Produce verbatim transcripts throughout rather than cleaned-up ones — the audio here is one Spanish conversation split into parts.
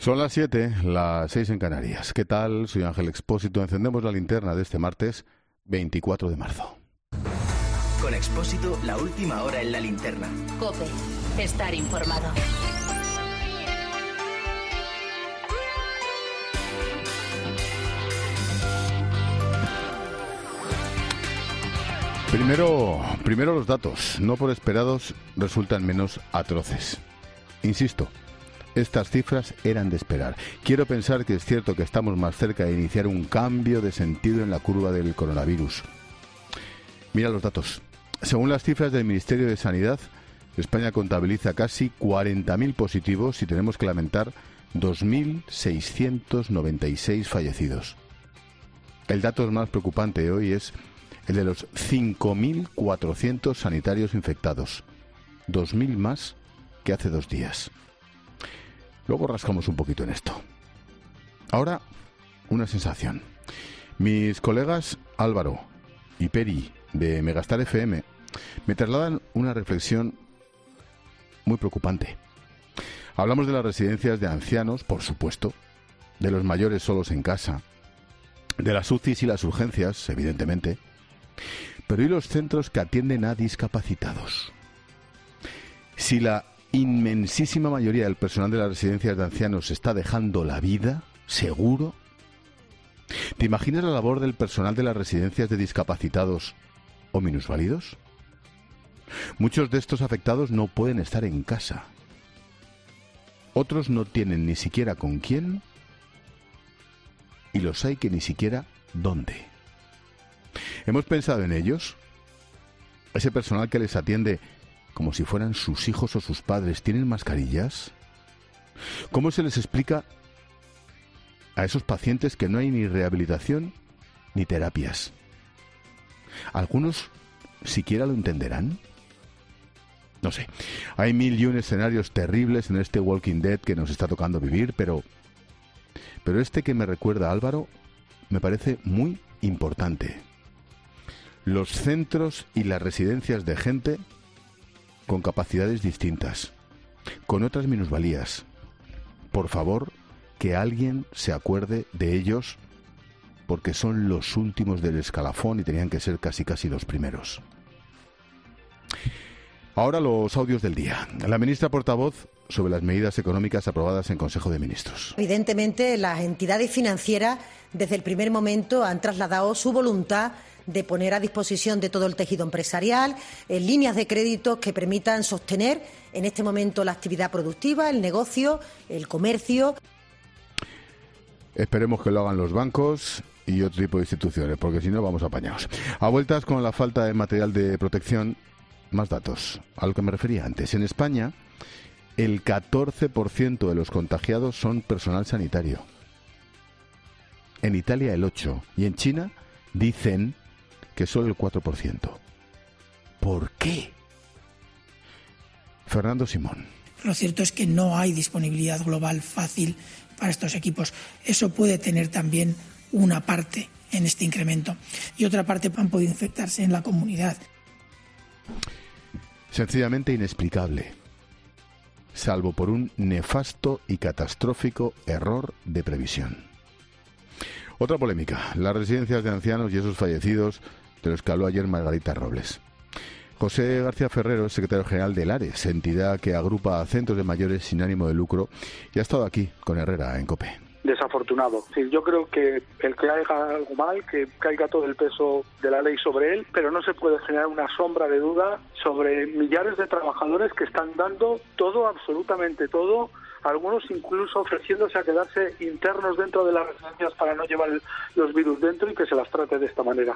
Son las siete, las seis en Canarias. ¿Qué tal? Soy Ángel Expósito. Encendemos la linterna de este martes veinticuatro de marzo. Con Expósito, la última hora en la linterna. COPE. Estar informado. Primero, primero los datos, no por esperados, resultan menos atroces. Insisto, estas cifras eran de esperar. Quiero pensar que es cierto que estamos más cerca de iniciar un cambio de sentido en la curva del coronavirus. Mira los datos. Según las cifras del Ministerio de Sanidad, España contabiliza casi cuarenta mil positivos y tenemos que lamentar dos mil seiscientos noventa y seis fallecidos. El dato más preocupante de hoy es el de los cinco mil cuatrocientos sanitarios infectados, dos mil más que hace dos días. Luego rascamos un poquito en esto. Ahora, una sensación. Mis colegas Álvaro y Peri de Megastar F M me trasladan una reflexión muy preocupante. Hablamos de las residencias de ancianos, por supuesto, de los mayores solos en casa, de las U C Is y las urgencias, evidentemente, pero ¿y los centros que atienden a discapacitados? Si la inmensísima mayoría del personal de las residencias de ancianos está dejando la vida, ¿seguro? ¿Te imaginas la labor del personal de las residencias de discapacitados o minusválidos? Muchos de estos afectados no pueden estar en casa. Otros no tienen ni siquiera con quién, y los hay que ni siquiera dónde. ¿Hemos pensado en ellos? ¿Ese personal que les atiende como si fueran sus hijos o sus padres tienen mascarillas? ¿Cómo se les explica a esos pacientes que no hay ni rehabilitación ni terapias? ¿Algunos siquiera lo entenderán? No sé. Hay mil y un escenarios terribles en este Walking Dead que nos está tocando vivir, pero, pero este que me recuerda Álvaro me parece muy importante. Los centros y las residencias de gente con capacidades distintas, con otras minusvalías. Por favor, que alguien se acuerde de ellos, porque son los últimos del escalafón y tenían que ser casi casi los primeros. Ahora los audios del día. La ministra portavoz sobre las medidas económicas aprobadas en Consejo de Ministros. Evidentemente, las entidades financieras desde el primer momento han trasladado su voluntad de poner a disposición de todo el tejido empresarial en líneas de crédito que permitan sostener en este momento la actividad productiva, el negocio, el comercio. Esperemos que lo hagan los bancos y otro tipo de instituciones, porque si no vamos apañados. A vueltas con la falta de material de protección, más datos. A lo que me refería antes. En España, el catorce por ciento de los contagiados son personal sanitario. En Italia el ocho por ciento. Y en China dicen que solo el cuatro por ciento. ¿Por qué? Fernando Simón. Lo cierto es que no hay disponibilidad global fácil para estos equipos. Eso puede tener también una parte en este incremento. Y otra parte han podido infectarse en la comunidad. Sencillamente inexplicable. Salvo por un nefasto y catastrófico error de previsión. Otra polémica. Las residencias de ancianos y esos fallecidos de los que habló ayer Margarita Robles. José García Ferrero es secretario general del ARES, entidad que agrupa a centros de mayores sin ánimo de lucro, y ha estado aquí con Herrera en COPE. Desafortunado. Sí, yo creo que el que haga algo mal, que caiga todo el peso de la ley sobre él, pero no se puede generar una sombra de duda sobre millares de trabajadores que están dando todo, absolutamente todo, algunos incluso ofreciéndose a quedarse internos dentro de las residencias para no llevar los virus dentro y que se las trate de esta manera.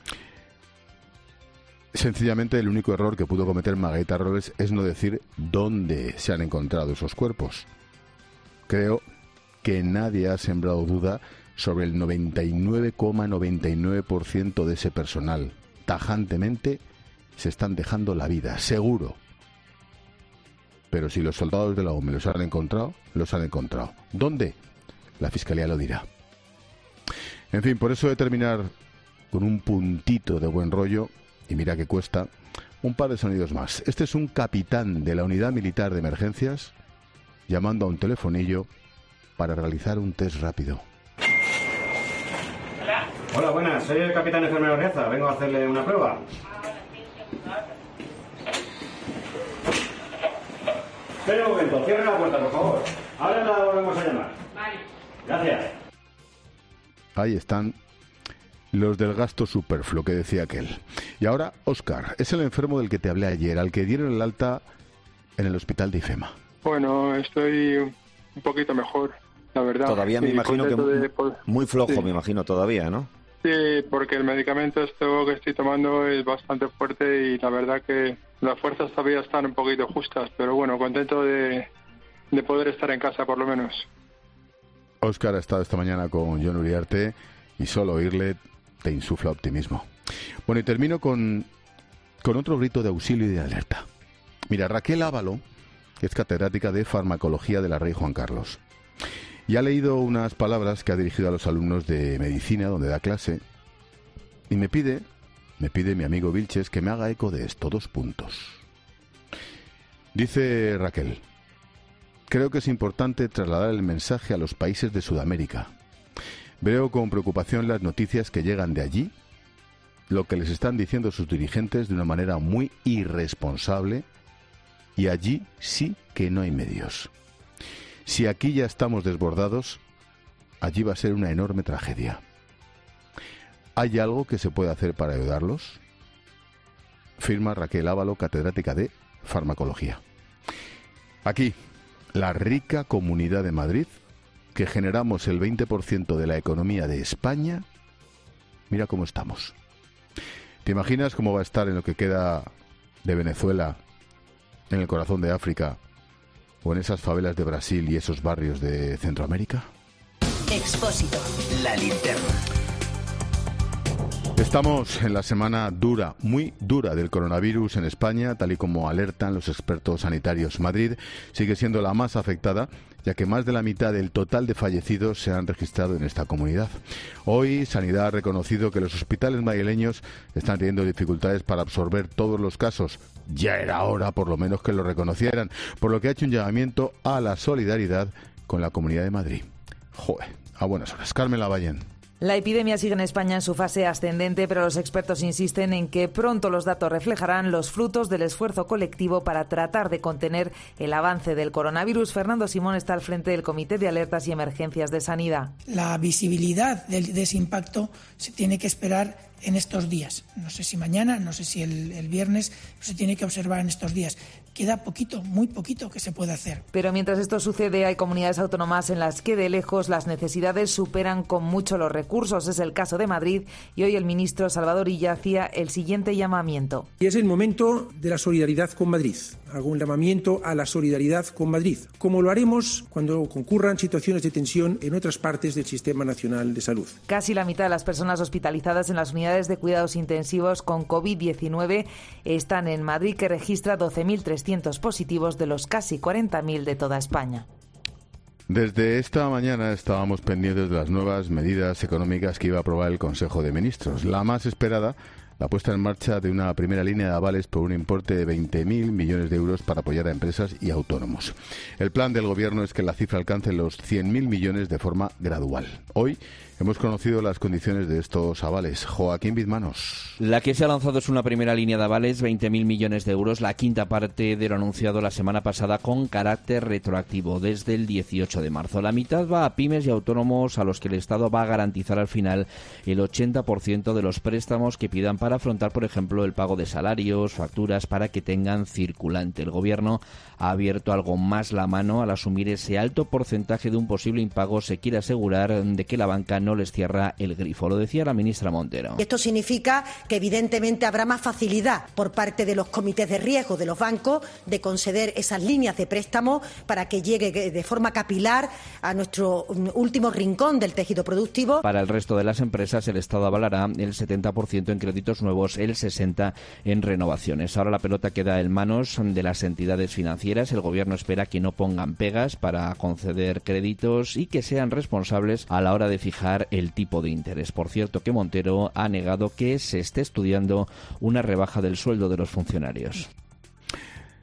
Sencillamente el único error que pudo cometer Margarita Robles es no decir dónde se han encontrado esos cuerpos. Creo que nadie ha sembrado duda sobre el noventa y nueve coma noventa y nueve por ciento de ese personal. Tajantemente se están dejando la vida, seguro. Pero si los soldados de la O M E los han encontrado, los han encontrado. ¿Dónde? La Fiscalía lo dirá. En fin, por eso he de terminar con un puntito de buen rollo, y mira que cuesta, un par de sonidos más. Este es un capitán de la Unidad Militar de Emergencias llamando a un telefonillo para realizar un test rápido. Hola. Hola, buenas. Soy el capitán enfermero Riaza. Vengo a hacerle una prueba. Espera un momento. Cierre la puerta, por favor. Ahora la volvemos a llamar. Vale. Gracias. Ahí están los del gasto superfluo que decía aquel. Y ahora, Óscar, es el enfermo del que te hablé ayer, al que dieron el alta en el hospital de IFEMA. Bueno, estoy un poquito mejor, la verdad. Todavía me sí, imagino que muy, de... muy flojo, sí. me imagino todavía, ¿no? Sí, porque el medicamento esto que estoy tomando es bastante fuerte y la verdad que las fuerzas todavía están un poquito justas, pero bueno, contento de, de poder estar en casa por lo menos. Óscar ha estado esta mañana con Jon Uriarte y solo oírle te insufla optimismo. Bueno, y termino con, con otro grito de auxilio y de alerta. Mira, Raquel Ávalo, que es catedrática de farmacología de la Rey Juan Carlos, y ha leído unas palabras que ha dirigido a los alumnos de medicina donde da clase, y me pide, me pide mi amigo Vilches que me haga eco de esto, dos puntos. Dice Raquel: creo que es importante trasladar el mensaje a los países de Sudamérica. Veo con preocupación las noticias que llegan de allí, lo que les están diciendo sus dirigentes de una manera muy irresponsable, y allí sí que no hay medios. Si aquí ya estamos desbordados, allí va a ser una enorme tragedia. ¿Hay algo que se puede hacer para ayudarlos? Firma Raquel Ávalo, catedrática de farmacología. Aquí, la rica Comunidad de Madrid, que generamos el veinte por ciento de la economía de España, mira cómo estamos. ¿Te imaginas cómo va a estar en lo que queda de Venezuela, en el corazón de África, o en esas favelas de Brasil y esos barrios de Centroamérica? Expósito. La linterna. Estamos en la semana dura, muy dura del coronavirus en España, tal y como alertan los expertos sanitarios. Madrid sigue siendo la más afectada, ya que más de la mitad del total de fallecidos se han registrado en esta comunidad. Hoy, Sanidad ha reconocido que los hospitales madrileños están teniendo dificultades para absorber todos los casos. Ya era hora, por lo menos, que lo reconocieran, por lo que ha hecho un llamamiento a la solidaridad con la Comunidad de Madrid. Joder, a buenas horas. Carmen Lavallén. La epidemia sigue en España en su fase ascendente, pero los expertos insisten en que pronto los datos reflejarán los frutos del esfuerzo colectivo para tratar de contener el avance del coronavirus. Fernando Simón está al frente del Comité de Alertas y Emergencias de Sanidad. La visibilidad de, de ese impacto se tiene que esperar en estos días. No sé si mañana, no sé si el, el viernes, pero se tiene que observar en estos días. Queda poquito, muy poquito que se puede hacer. Pero mientras esto sucede, hay comunidades autónomas en las que de lejos las necesidades superan con mucho los recursos. Es el caso de Madrid y hoy el ministro Salvador Illa hacía el siguiente llamamiento. Y es el momento de la solidaridad con Madrid. Hago un llamamiento a la solidaridad con Madrid, como lo haremos cuando concurran situaciones de tensión en otras partes del Sistema Nacional de Salud. Casi la mitad de las personas hospitalizadas en las unidades de cuidados intensivos con covid diecinueve están en Madrid, que registra doce mil trescientos positivos de los casi cuarenta mil de toda España. Desde esta mañana estábamos pendientes de las nuevas medidas económicas que iba a aprobar el Consejo de Ministros. La más esperada, la puesta en marcha de una primera línea de avales por un importe de veinte mil millones de euros para apoyar a empresas y autónomos. El plan del Gobierno es que la cifra alcance los cien mil millones de forma gradual. Hoy hemos conocido las condiciones de estos avales. Joaquín Bizmanos. La que se ha lanzado es una primera línea de avales, veinte mil millones de euros, la quinta parte de lo anunciado la semana pasada con carácter retroactivo desde el dieciocho de marzo. La mitad va a pymes y autónomos a los que el Estado va a garantizar al final el ochenta por ciento de los préstamos que pidan para afrontar, por ejemplo, el pago de salarios, facturas, para que tengan circulante. El Gobierno ha abierto algo más la mano al asumir ese alto porcentaje de un posible impago. Se quiere asegurar de que la banca no les cierra el grifo. Lo decía la ministra Montero. Esto significa que evidentemente habrá más facilidad por parte de los comités de riesgo de los bancos de conceder esas líneas de préstamo para que llegue de forma capilar a nuestro último rincón del tejido productivo. Para el resto de las empresas, el Estado avalará el setenta por ciento en créditos nuevos, el sesenta por ciento en renovaciones. Ahora la pelota queda en manos de las entidades financieras. El Gobierno espera que no pongan pegas para conceder créditos y que sean responsables a la hora de fijar el tipo de interés. Por cierto, que Montero ha negado que se esté estudiando una rebaja del sueldo de los funcionarios.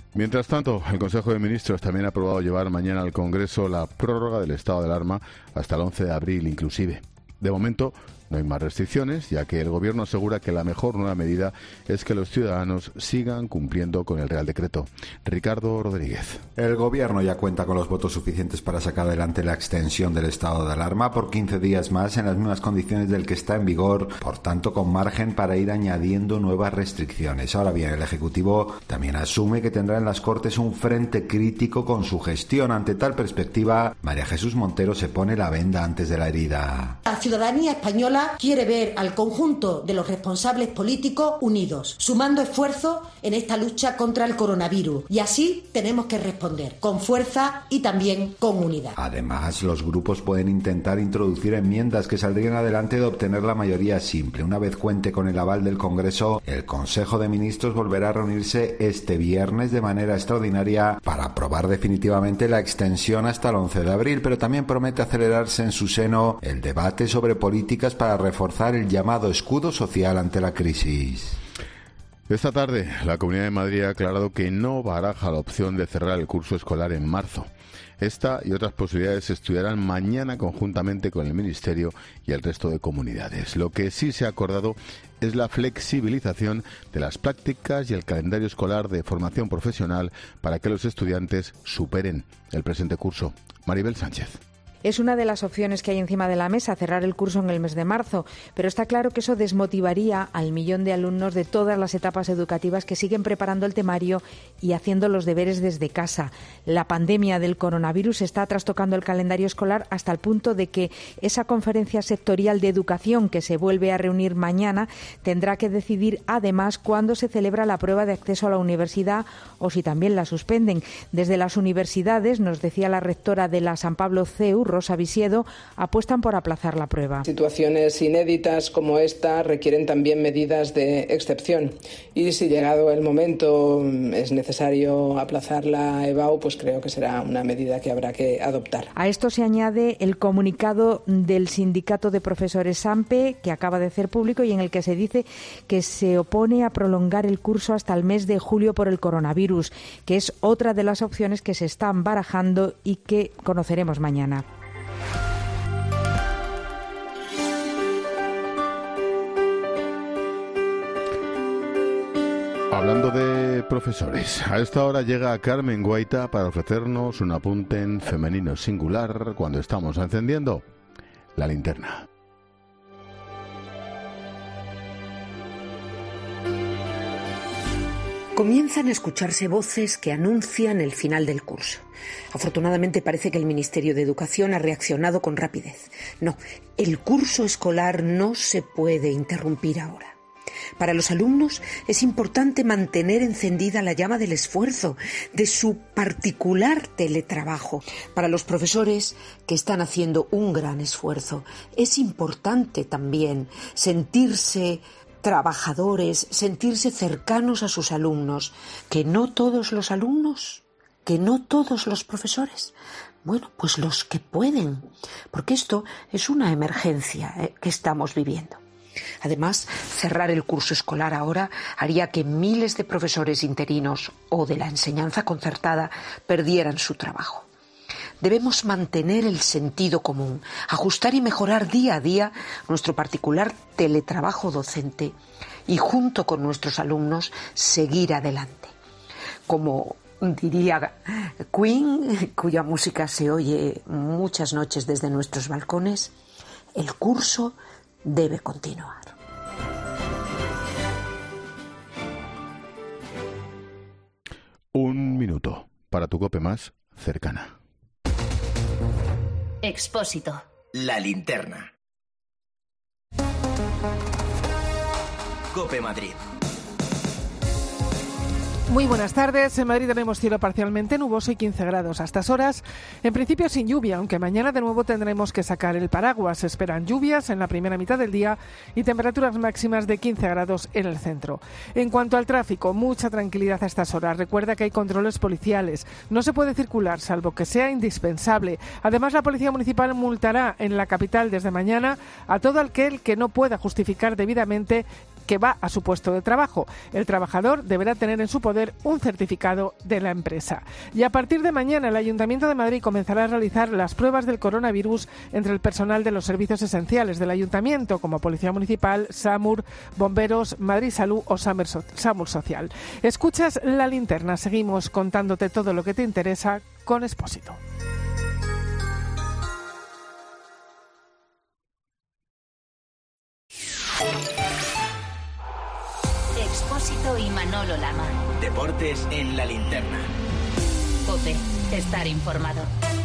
Mientras tanto, el Consejo de Ministros también ha aprobado llevar mañana al Congreso la prórroga del estado de alarma hasta el once de abril inclusive. De momento, no hay más restricciones, ya que el Gobierno asegura que la mejor nueva medida es que los ciudadanos sigan cumpliendo con el Real Decreto. Ricardo Rodríguez. El Gobierno ya cuenta con los votos suficientes para sacar adelante la extensión del estado de alarma por quince días más en las mismas condiciones del que está en vigor, por tanto con margen para ir añadiendo nuevas restricciones. Ahora bien, el Ejecutivo también asume que tendrá en las Cortes un frente crítico con su gestión. Ante tal perspectiva, María Jesús Montero se pone la venda antes de la herida. La ciudadanía española quiere ver al conjunto de los responsables políticos unidos, sumando esfuerzos en esta lucha contra el coronavirus. Y así tenemos que responder, con fuerza y también con unidad. Además, los grupos pueden intentar introducir enmiendas que saldrían adelante de obtener la mayoría simple. Una vez cuente con el aval del Congreso, el Consejo de Ministros volverá a reunirse este viernes de manera extraordinaria para aprobar definitivamente la extensión hasta el once de abril, pero también promete acelerarse en su seno el debate sobre políticas para reforzar el llamado escudo social ante la crisis. Esta tarde, la Comunidad de Madrid ha aclarado que no baraja la opción de cerrar el curso escolar en marzo. Esta y otras posibilidades se estudiarán mañana conjuntamente con el Ministerio y el resto de comunidades. Lo que sí se ha acordado es la flexibilización de las prácticas y el calendario escolar de formación profesional para que los estudiantes superen el presente curso. Maribel Sánchez. Es una de las opciones que hay encima de la mesa, cerrar el curso en el mes de marzo, pero está claro que eso desmotivaría al millón de alumnos de todas las etapas educativas que siguen preparando el temario y haciendo los deberes desde casa. La pandemia del coronavirus está trastocando el calendario escolar hasta el punto de que esa conferencia sectorial de educación que se vuelve a reunir mañana tendrá que decidir además cuándo se celebra la prueba de acceso a la universidad o si también la suspenden. Desde las universidades, nos decía la rectora de la San Pablo C E U, Rosa Visiedo, apuestan por aplazar la prueba. Situaciones inéditas como esta requieren también medidas de excepción y si llegado el momento es necesario aplazar la EBAU, pues creo que será una medida que habrá que adoptar. A esto se añade el comunicado del Sindicato de Profesores SAMPE que acaba de hacer público y en el que se dice que se opone a prolongar el curso hasta el mes de julio por el coronavirus, que es otra de las opciones que se están barajando y que conoceremos mañana. Hablando de profesores, a esta hora llega Carmen Guaita para ofrecernos un apunte en femenino singular cuando estamos encendiendo la linterna. Comienzan a escucharse voces que anuncian el final del curso. Afortunadamente parece que el Ministerio de Educación ha reaccionado con rapidez. No, el curso escolar no se puede interrumpir ahora. Para los alumnos es importante mantener encendida la llama del esfuerzo, de su particular teletrabajo. Para los profesores, que están haciendo un gran esfuerzo, es importante también sentirse trabajadores, sentirse cercanos a sus alumnos. Que no todos los alumnos, que no todos los profesores. Bueno, pues los que pueden, porque esto es una emergencia eh, que estamos viviendo. Además, cerrar el curso escolar ahora haría que miles de profesores interinos o de la enseñanza concertada perdieran su trabajo. Debemos mantener el sentido común, ajustar y mejorar día a día nuestro particular teletrabajo docente y junto con nuestros alumnos seguir adelante. Como diría Queen, cuya música se oye muchas noches desde nuestros balcones, el curso debe continuar. Un minuto para tu COPE más cercana. Expósito. La linterna. COPE Madrid. Muy buenas tardes. En Madrid tenemos cielo parcialmente nuboso y quince grados a estas horas. En principio sin lluvia, aunque mañana de nuevo tendremos que sacar el paraguas. Se esperan lluvias en la primera mitad del día y temperaturas máximas de quince grados en el centro. En cuanto al tráfico, mucha tranquilidad a estas horas. Recuerda que hay controles policiales. No se puede circular salvo que sea indispensable. Además, la Policía Municipal multará en la capital desde mañana a todo aquel que no pueda justificar debidamente que va a su puesto de trabajo. El trabajador deberá tener en su poder un certificado de la empresa. Y a partir de mañana el Ayuntamiento de Madrid comenzará a realizar las pruebas del coronavirus entre el personal de los servicios esenciales del Ayuntamiento, como Policía Municipal, SAMUR, Bomberos, Madrid Salud o SAMUR Social. Escuchas La Linterna. Seguimos contándote todo lo que te interesa con Expósito. Expósito y Manolo Lama. Deportes en La Linterna. COPE. Estar informado.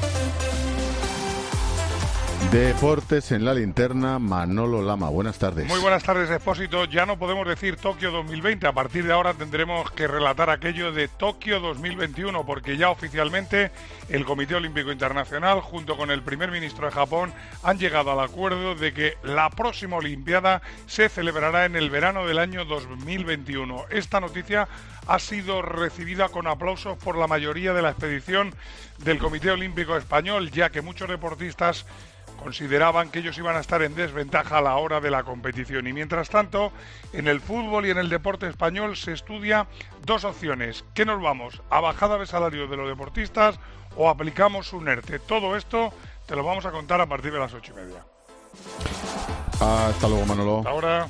Deportes en La Linterna, Manolo Lama. Buenas tardes. Muy buenas tardes, Expósito. Ya no podemos decir Tokio dos mil veinte. A partir de ahora tendremos que relatar aquello de Tokio dos mil veintiuno, porque ya oficialmente el Comité Olímpico Internacional, junto con el primer ministro de Japón, han llegado al acuerdo de que la próxima Olimpiada se celebrará en el verano del año dos mil veintiuno. Esta noticia ha sido recibida con aplausos por la mayoría de la expedición del Comité Olímpico Español, ya que muchos deportistas consideraban que ellos iban a estar en desventaja a la hora de la competición. Y mientras tanto, en el fútbol y en el deporte español se estudia dos opciones. ¿Qué nos vamos? ¿A bajada de salario de los deportistas o aplicamos un ERTE? Todo esto te lo vamos a contar a partir de las ocho y media. Hasta luego, Manolo. Hasta ahora.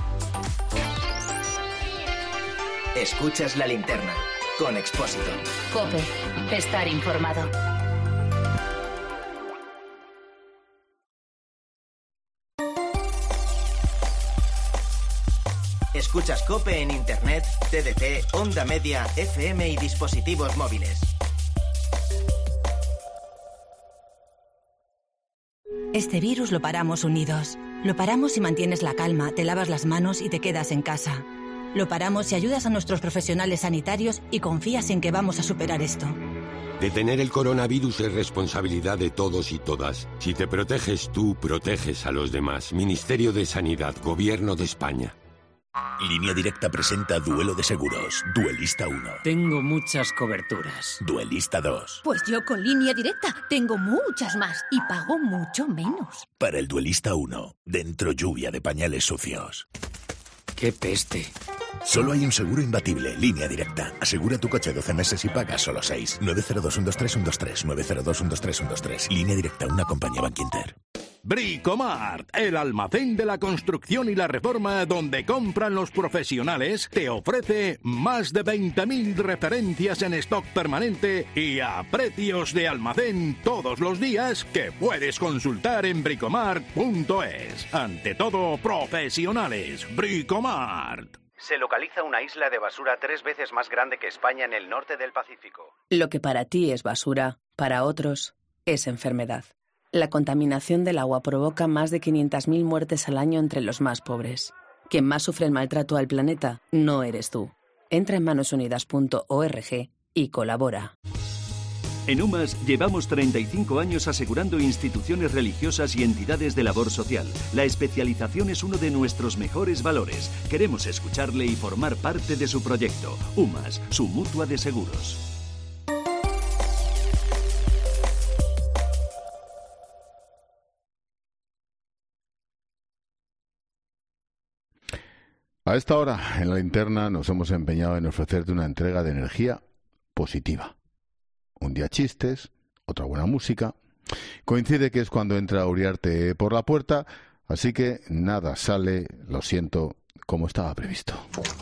Escuchas La Linterna con Expósito. COPE. Estar informado. Escuchas COPE en Internet, T D T, Onda Media, F M y dispositivos móviles. Este virus lo paramos unidos. Lo paramos si mantienes la calma, te lavas las manos y te quedas en casa. Lo paramos si ayudas a nuestros profesionales sanitarios y confías en que vamos a superar esto. Detener el coronavirus es responsabilidad de todos y todas. Si te proteges tú, proteges a los demás. Ministerio de Sanidad, Gobierno de España. Línea Directa presenta Duelo de Seguros. Duelista uno. Tengo muchas coberturas. Duelista dos. Pues yo con Línea Directa tengo muchas más y pago mucho menos. Para el Duelista uno, dentro lluvia de pañales sucios. ¡Qué peste! Solo hay un seguro imbatible, Línea Directa. Asegura tu coche doce meses y paga solo seis. nueve cero dos, uno dos tres, uno dos tres. nueve cero dos, uno dos tres, uno dos tres. Línea Directa, una compañía Bankinter. Bricomart, el almacén de la construcción y la reforma donde compran los profesionales, te ofrece más de veinte mil referencias en stock permanente y a precios de almacén todos los días que puedes consultar en bricomart punto es. Ante todo, profesionales. Bricomart. Se localiza una isla de basura tres veces más grande que España en el norte del Pacífico. Lo que para ti es basura, para otros es enfermedad. La contaminación del agua provoca más de quinientas mil muertes al año entre los más pobres. Quien más sufre el maltrato al planeta no eres tú. Entra en manos unidas punto org y colabora. En UMAS llevamos treinta y cinco años asegurando instituciones religiosas y entidades de labor social. La especialización es uno de nuestros mejores valores. Queremos escucharle y formar parte de su proyecto. UMAS, su mutua de seguros. A esta hora, en La Linterna, nos hemos empeñado en ofrecerte una entrega de energía positiva. Un día chistes, otra buena música. Coincide que es cuando entra Uriarte por la puerta, así que nada sale, lo siento, como estaba previsto.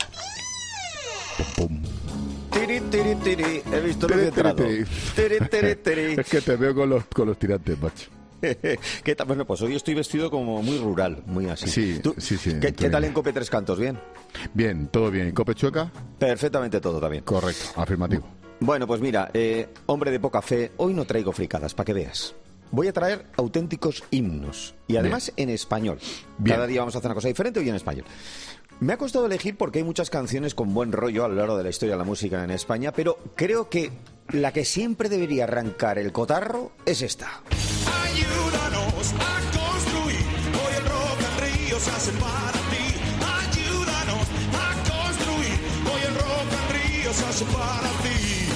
Pum, pum. Tiri, tiri, tiri. He visto lo que he entrado. Tiri, tiri, tiri. Es que te veo con los, con los tirantes, macho. ¿Qué tal? Bueno, pues hoy estoy vestido como muy rural, muy así. Sí, ¿Tú, sí, sí. ¿Qué, ¿qué tal en Cope Tres Cantos? ¿Bien? Bien, todo bien. ¿Y Cope Chueca? Perfectamente todo también. Correcto, afirmativo. Bueno, pues mira, eh, hombre de poca fe, hoy no traigo fricadas, para que veas. Voy a traer auténticos himnos. Y además bien. En español. Bien. Cada día vamos a hacer una cosa diferente, hoy en español. Me ha costado elegir porque hay muchas canciones con buen rollo a lo largo de la historia de la música en España, pero creo que la que siempre debería arrancar el cotarro es esta. Ayúdanos a construir, hoy el Rock and Río se hace para ti. Ayúdanos a construir, hoy el Rock and Río se hace para ti.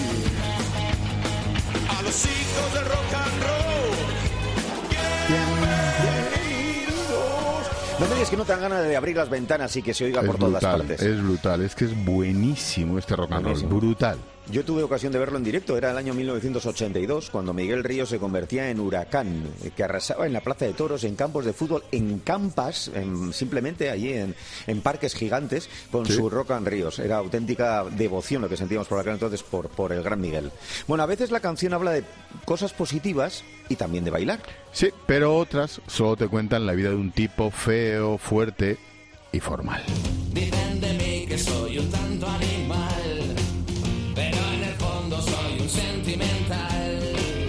A los hijos del rock and roll, bienvenidos. No me digas que no te dan ganas de abrir las ventanas y que se oiga Es por brutal, todas partes. es brutal, es que es buenísimo este rock and roll, Buenísimo. brutal. Yo tuve ocasión de verlo en directo, era el año mil novecientos ochenta y dos, cuando Miguel Ríos se convertía en huracán, que arrasaba en la Plaza de Toros, en campos de fútbol, en campas, en, simplemente allí en, en parques gigantes, con Sí. su Rock and Ríos. Era auténtica devoción lo que sentíamos por aquel entonces por, por el gran Miguel. Bueno, a veces la canción habla de cosas positivas y también de bailar. Sí, pero otras solo te cuentan la vida de un tipo feo, fuerte y formal. Dicen de mí que soy un tanto animal, pero en el fondo soy un sentimental.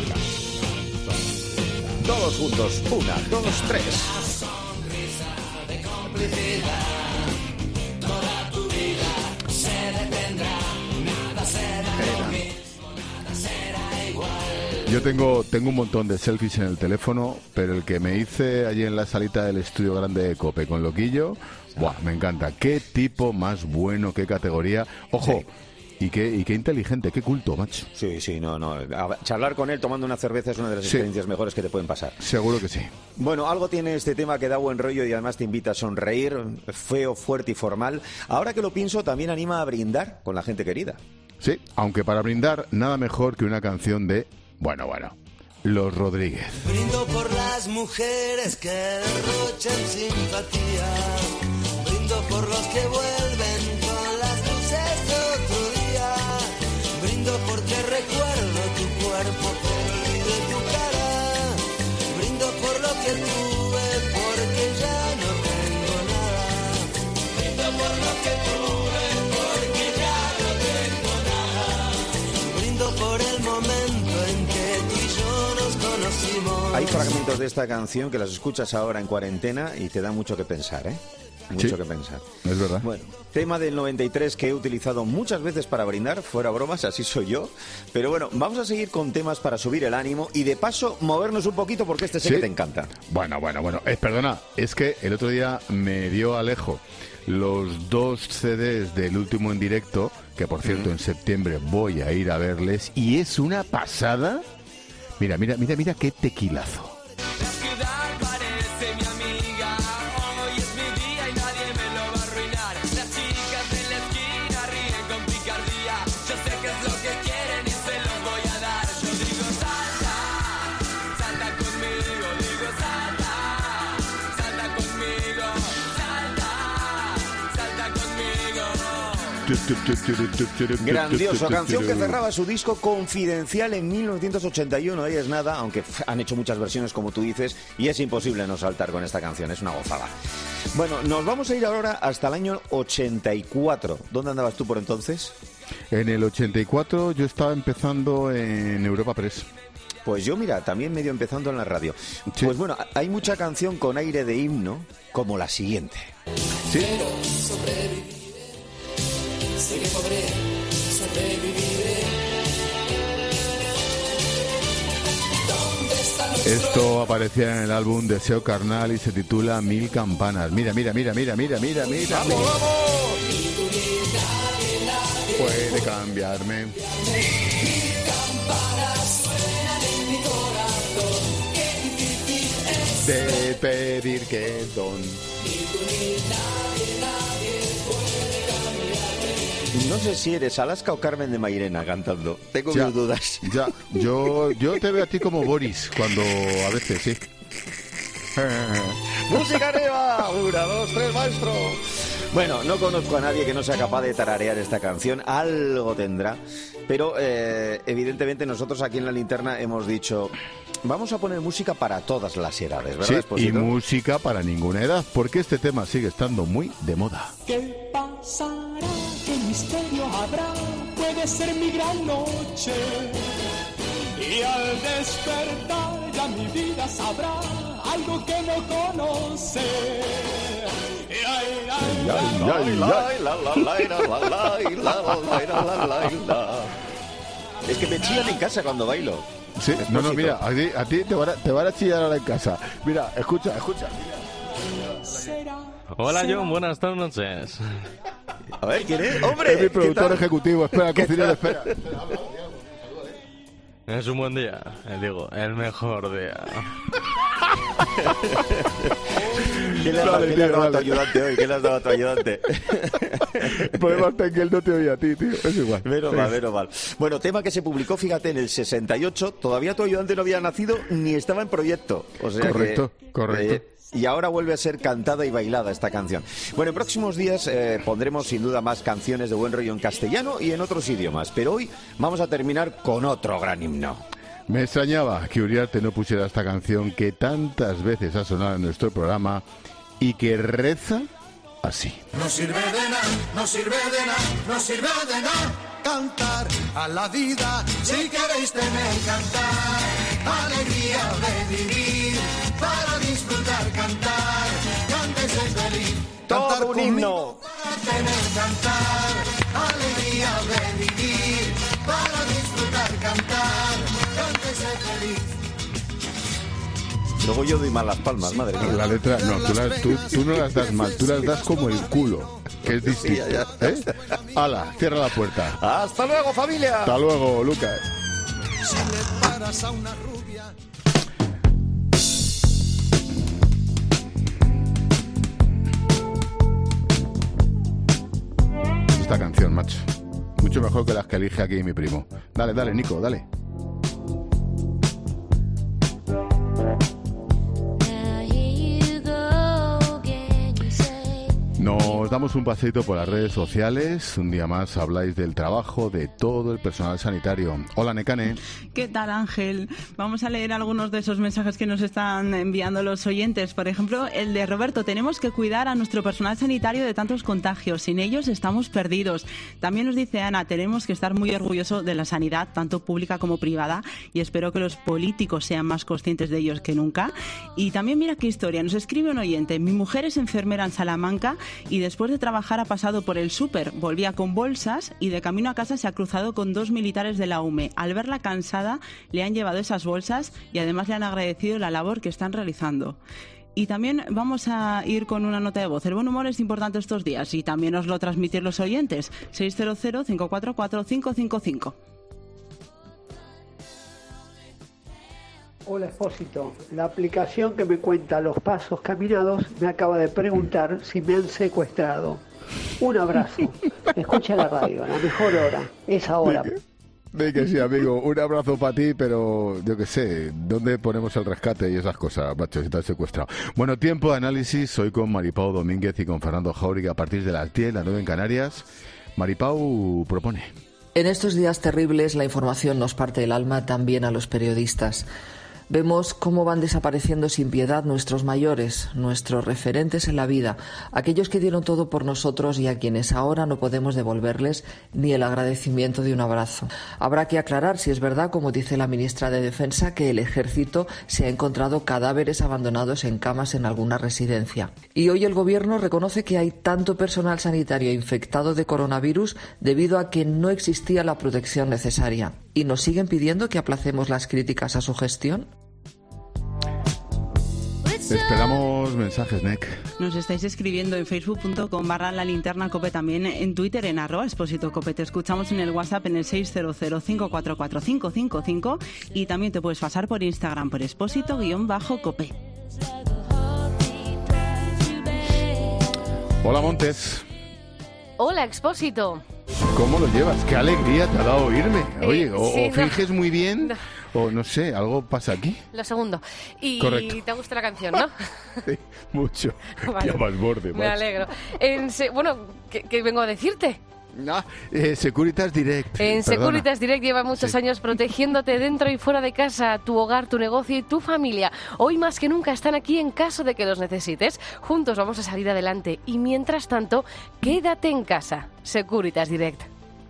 Todos juntos, una, dos, tres. Una sonrisa de complicidad, toda tu vida se detendrá, nada será lo mismo, nada será igual. Yo tengo, tengo un montón de selfies en el teléfono, pero el que me hice allí en la salita del estudio grande de COPE con Loquillo, buah, me encanta. Qué tipo más bueno, qué categoría. Ojo, Sí. y, qué, y qué inteligente, qué culto, macho. Sí, sí, no, no. A- charlar con él tomando una cerveza es una de las Sí. experiencias mejores que te pueden pasar. Seguro que sí. Bueno, algo tiene este tema que da buen rollo y además te invita a sonreír, feo, fuerte y formal. Ahora que lo pienso, también anima a brindar con la gente querida. Sí, aunque para brindar, nada mejor que una canción de, bueno, bueno, Los Rodríguez. Brindo por las mujeres que derrochan simpatía, brindo por los que vuelven con las luces de otro día, brindo porque recuerdo tu cuerpo pero olvido tu cara, brindo por lo que tuve porque ya no tengo nada, brindo por lo que tuve porque ya no tengo nada, brindo por el momento en que tú y yo nos conocimos. Hay fragmentos de esta canción que las escuchas ahora en cuarentena y te da mucho que pensar, ¿eh? Mucho Sí. que pensar. Es verdad. Bueno, tema del noventa y tres que he utilizado muchas veces para brindar, fuera bromas, así soy yo. Pero bueno, vamos a seguir con temas para subir el ánimo y de paso movernos un poquito porque este sé ¿Sí? que te encanta. Bueno, bueno, bueno. Eh, perdona, es que el otro día me dio Alejo los dos C Ds del último en directo, que por cierto en septiembre voy a ir a verles, y es una pasada. Mira, mira, mira, mira qué tequilazo. La ciudad parece mi amiga, hoy es mi día y nadie me lo va a arruinar. Las chicas de la esquina ríen con picardía, yo sé que es lo que quieren y se los voy a dar. Yo digo salta, salta conmigo, digo salta, salta conmigo, salta, salta conmigo. Grandioso, canción que cerraba su disco Confidencial en mil novecientos ochenta y uno. Ahí es nada, aunque pff, han hecho muchas versiones como tú dices y es imposible no saltar con esta canción, es una gozada. Bueno, nos vamos a ir ahora hasta el año ochenta y cuatro. ¿Dónde andabas tú por entonces? En el ochenta y cuatro yo estaba empezando en Europa Press. Pues yo, mira, también medio empezando en la radio. Sí. Pues bueno, hay mucha canción con aire de himno, como la siguiente. Sí. Pero sobreviviré, sé que podré, sobreviviré. ¿Dónde están los Esto aparecía en el álbum Deseo Carnal y se titula Mil Campanas. Mira, mira, mira, mira, mira, mira, mira. ¡Vamos, vamos! Ni tú ni nadie, nadie Puede cambiarme. Mil campanas suenan en mi corazón. Qué difícil es. De pedir que don. Ni tú ni nadie, nadie puede cambiarme. No sé si eres Alaska o Carmen de Mairena cantando. Tengo Ya, mis dudas. Ya, yo, yo te veo a ti como Boris cuando a veces, sí. ¡Música arriba! Una, dos, tres, maestro. Bueno, no conozco a nadie que no sea capaz de tararear esta canción. Algo tendrá. Pero eh, evidentemente nosotros aquí en La Linterna hemos dicho... Vamos a poner música para todas las edades, ¿verdad? Sí, y Esposito? música para ninguna edad, porque este tema sigue estando muy de moda. ¿Qué pasará? ¿Qué misterio habrá? Puede ser mi gran noche. Y al despertar ya mi vida sabrá algo que no conoce. Ay, ay, ay, Ay, ay, la, la, la, la, la, la, la, la, la, la, la. Es que me chillan en casa cuando bailo. Sí, no, no, mira, a ti, a ti te, van a, te van a chillar ahora en casa. Mira, escucha, escucha. Hola John, buenas noches. A ver, ¿quién es? ¡Hombre! Es mi ¿qué productor tal? ejecutivo, espera, cocinero, espera. Es un buen día, eh, digo, el mejor día. ¿Qué le has dado, ¿qué le has dado a tu ayudante hoy? ¿Qué le has dado a tu ayudante? El problema está en que él no te oye a ti, tío. Es igual. Menos mal, menos mal. Bueno, tema que se publicó, fíjate, en el sesenta y ocho. Todavía tu ayudante no había nacido ni estaba en proyecto. O sea correcto, que, correcto. Eh, y ahora vuelve a ser cantada y bailada esta canción. Bueno, en próximos días eh, pondremos sin duda más canciones de buen rollo en castellano y en otros idiomas. Pero hoy vamos a terminar con otro gran himno. Me extrañaba que Uriarte no pusiera esta canción que tantas veces ha sonado en nuestro programa y que reza así. No sirve de nada, no sirve de nada, no sirve de nada cantar a la vida. Si queréis tener cantar, alegría de vivir, para disfrutar cantar, cántese feliz. Cantar todo un himno. Para tener cantar, alegría de vivir, para disfrutar cantar, cántese feliz. Luego yo doy mal las palmas, madre mía. La letra, no, tú, las, tú, tú no las das mal, tú las das como el culo, que es distinto. ¿Eh? Hala, cierra la puerta. ¡Hasta luego, familia! Hasta luego, Lucas. Si le paras a una rubia. Esta canción, macho. Mucho mejor que las que elige aquí mi primo. Dale, dale, Nico, dale. Nos damos un paseito por las redes sociales. Un día más habláis del trabajo de todo el personal sanitario. Hola, Nekane. ¿Qué tal, Ángel? Vamos a leer algunos de esos mensajes que nos están enviando los oyentes. Por ejemplo, el de Roberto. Tenemos que cuidar a nuestro personal sanitario de tantos contagios. Sin ellos estamos perdidos. También nos dice Ana, tenemos que estar muy orgullosos de la sanidad, tanto pública como privada, y espero que los políticos sean más conscientes de ellos que nunca. Y también mira qué historia. Nos escribe un oyente. Mi mujer es enfermera en Salamanca y después de trabajar ha pasado por el súper, volvía con bolsas y de camino a casa se ha cruzado con dos militares de la U M E. Al verla cansada le han llevado esas bolsas y además le han agradecido la labor que están realizando. Y también vamos a ir con una nota de voz. El buen humor es importante estos días y también os lo transmiten los oyentes. seis cero cero, cinco cuatro cuatro, cinco cinco cinco. Hola, Expósito. La aplicación que me cuenta los pasos caminados me acaba de preguntar si me han secuestrado. Un abrazo. Escucha la radio, la mejor hora. Es ahora. Ve que sí, amigo. Un abrazo para ti, pero yo qué sé, ¿dónde ponemos el rescate y esas cosas, macho, si te has secuestrado? Bueno, tiempo de análisis. Hoy con Maripau Domínguez y con Fernando Jáuregui a partir de las diez, las nueve en Canarias. Maripau propone. En estos días terribles la información nos parte el alma también a los periodistas. Vemos cómo van desapareciendo sin piedad nuestros mayores, nuestros referentes en la vida, aquellos que dieron todo por nosotros y a quienes ahora no podemos devolverles ni el agradecimiento de un abrazo. Habrá que aclarar si es verdad, como dice la ministra de Defensa, que el Ejército se ha encontrado cadáveres abandonados en camas en alguna residencia. Y hoy el Gobierno reconoce que hay tanto personal sanitario infectado de coronavirus debido a que no existía la protección necesaria. ¿Y nos siguen pidiendo que aplacemos las críticas a su gestión? Esperamos mensajes, Nek. Nos estáis escribiendo en facebook punto com barra la linterna cope, también en Twitter en arroba Expósito Cope. Te escuchamos en el WhatsApp en el seis cero cero, cinco cuatro cuatro, cinco cinco cinco y también te puedes pasar por Instagram por Expósito-Cope. Hola, Montes. Hola, Expósito. ¿Cómo lo llevas? Qué alegría te ha dado oírme. Oye, Eh, o, sí, o no. finges muy bien, no. o no sé, algo pasa aquí. Lo segundo. Y Correcto. te gusta la canción, ¿no? Sí, mucho. Vale. Ya más borde, Me macho. alegro. En se- bueno, ¿qué, qué vengo a decirte? Ah, eh, Securitas Direct. En Perdona. Securitas Direct lleva muchos años protegiéndote dentro y fuera de casa, tu hogar, tu negocio y tu familia. Hoy más que nunca están aquí en caso de que los necesites. Juntos vamos a salir adelante y mientras tanto, quédate en casa. Securitas Direct.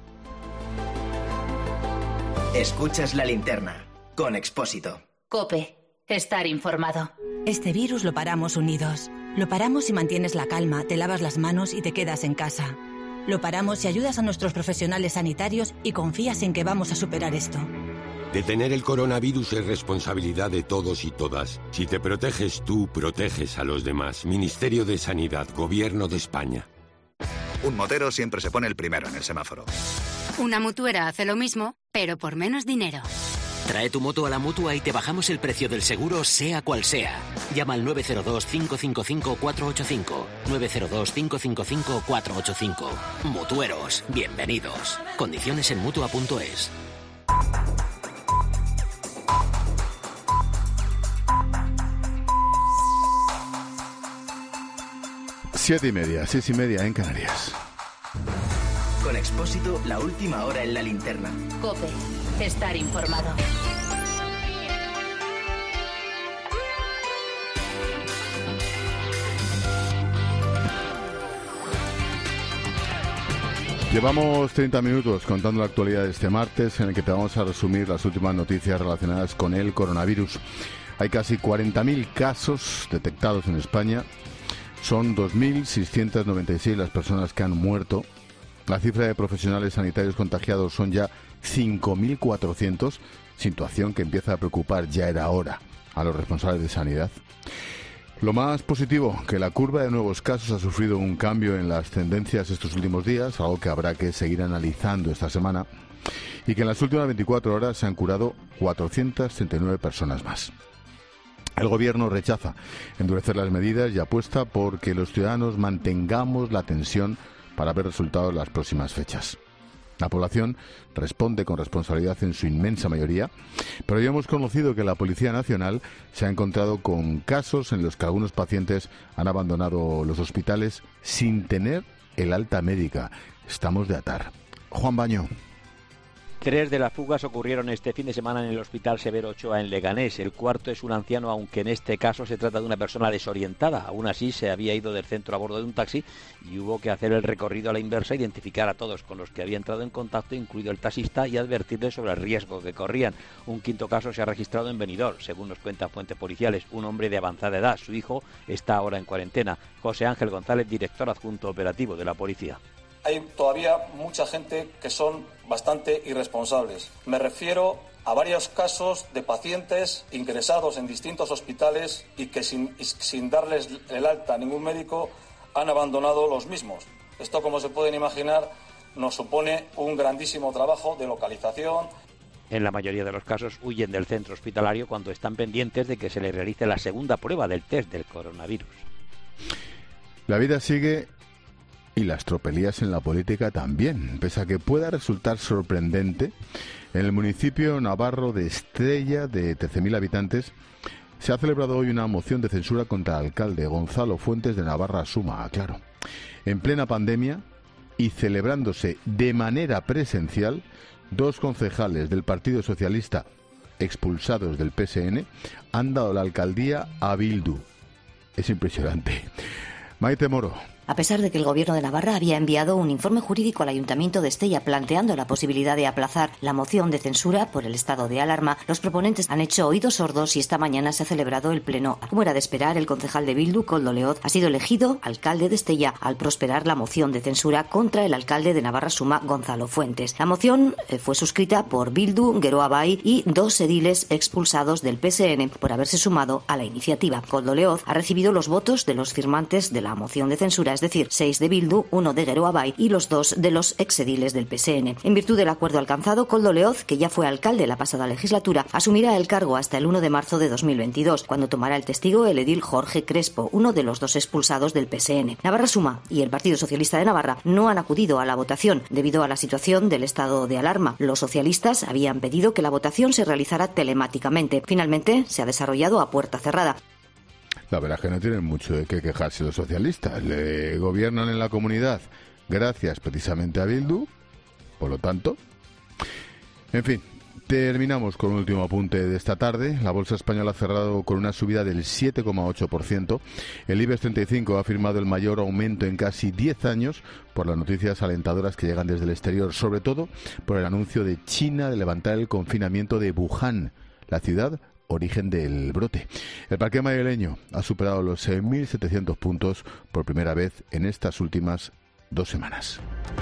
Escuchas la linterna con Expósito. COPE. Estar informado. Este virus lo paramos unidos. Lo paramos si mantienes la calma, te lavas las manos y te quedas en casa. Lo paramos si ayudas a nuestros profesionales sanitarios y confías en que vamos a superar esto. Detener el coronavirus es responsabilidad de todos y todas. Si te proteges tú, proteges a los demás. Ministerio de Sanidad, Gobierno de España. Un motero siempre se pone el primero en el semáforo. Una mutuera hace lo mismo, pero por menos dinero. Trae tu moto a la Mutua y te bajamos el precio del seguro, sea cual sea. Llama al nueve cero dos, cinco cinco cinco, cuatro ocho cinco. nueve cero dos, cinco cinco cinco, cuatro ocho cinco. Mutueros, bienvenidos. Condiciones en Mutua punto es. Siete y media, seis y media en Canarias. Con Expósito, la última hora en la linterna. COPE. Estar informado. Llevamos treinta minutos contando la actualidad de este martes, en el que te vamos a resumir las últimas noticias relacionadas con el coronavirus. Hay casi cuarenta mil casos detectados en España. Son dos mil seiscientas noventa y seis las personas que han muerto. La cifra de profesionales sanitarios contagiados son ya cinco mil cuatrocientos, situación que empieza a preocupar, ya era hora, a los responsables de sanidad. Lo más positivo, que la curva de nuevos casos ha sufrido un cambio en las tendencias estos últimos días, algo que habrá que seguir analizando esta semana, y que en las últimas veinticuatro horas se han curado cuatrocientas treinta y nueve personas más. El Gobierno rechaza endurecer las medidas y apuesta por que los ciudadanos mantengamos la tensión para ver resultados en las próximas fechas. La población responde con responsabilidad en su inmensa mayoría, pero ya hemos conocido que la Policía Nacional se ha encontrado con casos en los que algunos pacientes han abandonado los hospitales sin tener el alta médica. Estamos de atar. Juan Baño. Tres de las fugas ocurrieron este fin de semana en el Hospital Severo Ochoa en Leganés. El cuarto es un anciano, aunque en este caso se trata de una persona desorientada. Aún así, se había ido del centro a bordo de un taxi y hubo que hacer el recorrido a la inversa, identificar a todos con los que había entrado en contacto, incluido el taxista, y advertirles sobre el riesgo que corrían. Un quinto caso se ha registrado en Benidorm. Según nos cuentan fuentes policiales, un hombre de avanzada edad. Su hijo está ahora en cuarentena. José Ángel González, director adjunto operativo de la policía. Hay todavía mucha gente que son bastante irresponsables. Me refiero a varios casos de pacientes ingresados en distintos hospitales y que sin, sin darles el alta a ningún médico han abandonado los mismos. Esto, como se pueden imaginar, nos supone un grandísimo trabajo de localización. En la mayoría de los casos huyen del centro hospitalario cuando están pendientes de que se les realice la segunda prueba del test del coronavirus. La vida sigue y las tropelías en la política también, pese a que pueda resultar sorprendente. En el municipio navarro de Estella, de trece mil habitantes, se ha celebrado hoy una moción de censura contra el alcalde Gonzalo Fuentes de Navarra Suma, claro. En plena pandemia y celebrándose de manera presencial, dos concejales del Partido Socialista expulsados del P S N han dado la alcaldía a Bildu. Es impresionante. Maite Moro. A pesar de que el Gobierno de Navarra había enviado un informe jurídico al Ayuntamiento de Estella planteando la posibilidad de aplazar la moción de censura por el estado de alarma, los proponentes han hecho oídos sordos y esta mañana se ha celebrado el pleno. Como era de esperar, el concejal de Bildu, Koldo Leoz, ha sido elegido alcalde de Estella al prosperar la moción de censura contra el alcalde de Navarra Suma, Gonzalo Fuentes. La moción fue suscrita por Bildu, Geroa Bai y dos ediles expulsados del P S N por haberse sumado a la iniciativa. Koldo Leoz ha recibido los votos de los firmantes de la moción de censura, es decir, seis de Bildu, uno de Geroa Bai y los dos de los exediles del P S N. En virtud del acuerdo alcanzado, Koldo Leoz, que ya fue alcalde la pasada legislatura, asumirá el cargo hasta el uno de marzo de dos mil veintidós, cuando tomará el testigo el edil Jorge Crespo, uno de los dos expulsados del P S N. Navarra Suma y el Partido Socialista de Navarra no han acudido a la votación debido a la situación del estado de alarma. Los socialistas habían pedido que la votación se realizara telemáticamente. Finalmente, se ha desarrollado a puerta cerrada. La verdad es que no tienen mucho de qué quejarse los socialistas. Le gobiernan en la comunidad gracias precisamente a Bildu. Por lo tanto, en fin, terminamos con un último apunte de esta tarde. La bolsa española ha cerrado con una subida del siete coma ocho por ciento. El IBEX treinta y cinco ha firmado el mayor aumento en casi diez años por las noticias alentadoras que llegan desde el exterior, sobre todo por el anuncio de China de levantar el confinamiento de Wuhan, la ciudad origen del brote. El parque madrileño ha superado los seis mil setecientos puntos por primera vez en estas últimas dos semanas.